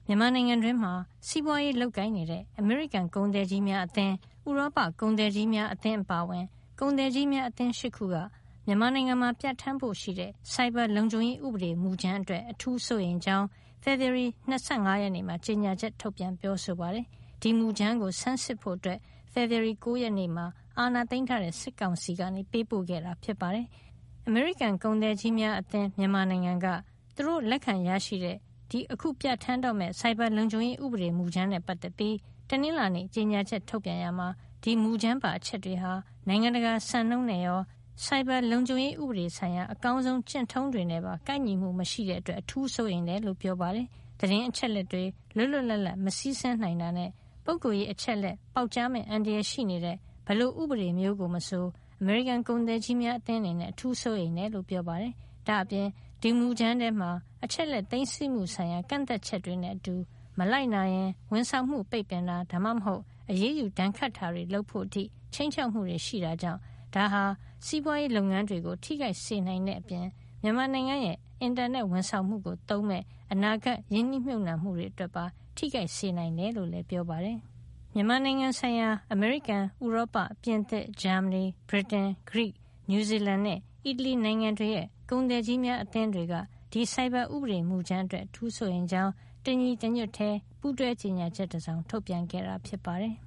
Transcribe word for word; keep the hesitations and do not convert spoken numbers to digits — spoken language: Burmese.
မြန်မာနိုင်ငံတွင်းမှာစီးပွားရေးလုပ်ကိုင်နေတဲ့အမေရိကန်ကုန်သည်ကြီးများအသင်းဥရောပကုန်သည်ကြီးများအသင်းအပါအဝင်ကုန်သည်ကြီးများအသင်း၈ခုကမြန်မာနိုင်ငံမှာပြဋ္ဌာန်းဖို့ရှိတဲ့စိုက်ဘာလုံခြုံရေးဥပဒေမူကြမ်းအတွက်အထူးစိုးရိမ်ကြောင်းဖေဖော်ဝါရီ၂၅ရက်နေ့မှာကြေညာချက်ထုတ်ပြန်ပြောဆိုပါတယ်။ဒီမူကြမ်းကိုဆန်းစစ်ဖို့အတွက်ဖေဖော်ဝါရီ၉ရက်နေ့မှာအာဏာသိမ်းထားတဲ့စစ်ကောင်စီကနေပေးပို့ခဲ့တာဖြစ်ပါတယ်။အမေရိကန်ကုန်သည်ကြီးများအသင်းမြန်မာနိုင်ငံကသူတို့လက်ခံရရှိတဲ့ဒီအခုပြဋ္ဌာန်းတော့မဲ့စိုက်ဘာလုံခြုံရေးဥပဒေမူကြမ်းနဲ့ပတ်သက်ပြီးတနင်္လာနေ့ကြေညာချက်ထုတ်ပြန်ရမှာဒီမူကြမ်းပါအချက်တွေဟာနိုင်ငံတကာစံနှုန်းနဲ့ရောစိုက်ဘာလုံခြုံရေးဥပဒေဆိုင်ရာအကောင်းဆုံးကျင့်ထုံးတွေနဲ့ပါကိုက်ညီမှုမရှိတဲ့အတွက်အထူးစိုးရိမ်တယ်လို့ပြောပါတယ်။သတင်းအချက်လက်တွေလွတ်လွတ်လပ်လပ်မစည်းစင်းနိုင်တာနဲ့ပုဂ္ဂိုလ်ရေးအချက်လက်ပေါက်ကြားမဲ့အန္တရာယ်ရှိနေတဲ့ဘလို့ဥပဒေမျိုးကိုမဆိုအမေရိကန်ကုန်သည်ကြီးများအသင်းအနေနဲ့အထူးစိုးရိမ်တယ်လို့ပြောပါတယ်။ဒါအပြင်ဒီမူကြမ်းထဲမှာအချက်လက်သိမ်းဆည်းမှုဆိုင်ရာကန့်သက်ချက်တွေနဲ့အတူမလိုက်နာရင်ဝန်ဆောင်မှုပိတ်ပင်တာဒါမှမဟုတ်အရေးယူဒဏ်ခတ်တာတွေလုပ်ဖို့အထိချိန်ချောက်မှုတွေရှိတာကြောင့်ဒါဟာစီးပွားရေးလုပ်ငန်းတွေကိုထိခိုက်စေနိုင်တဲ့အပြင်မြန်မာနိုင်ငံရဲ့အင်တာနက်ဝန်ဆောင်မှုကိုသုံးမဲ့အနာဂတ်ရင်းနှီးမြှုပ်နှံမှုတွေအတွက်ပါထိခိုက်စေနိုင်တယ်လို့လည်းပြောပါတယ်။မြန်မာနိုင်ငံဆိုင်ရာအမေရိကန်၊ဥရောပ၊ပြင်သစ်၊ဂျာမနီ၊ဗြိတိန်၊ဂရိ၊နယူးဇီလန်နဲ့အီတလီနိုင်ငံတွေရဲ့ကုန်သည်ကြီးများအသင်းတွေကဒီစိုက်ဘာဥပဒေမူကြမ်းအတွက်ထူးဆိုရင်ကြောင်းတညီတညွတ်ထဲပူးတွဲကြေညာချက်တစ်စောင်ထုတ်ပြန်ခဲ့တာဖြစ်ပါတယ်။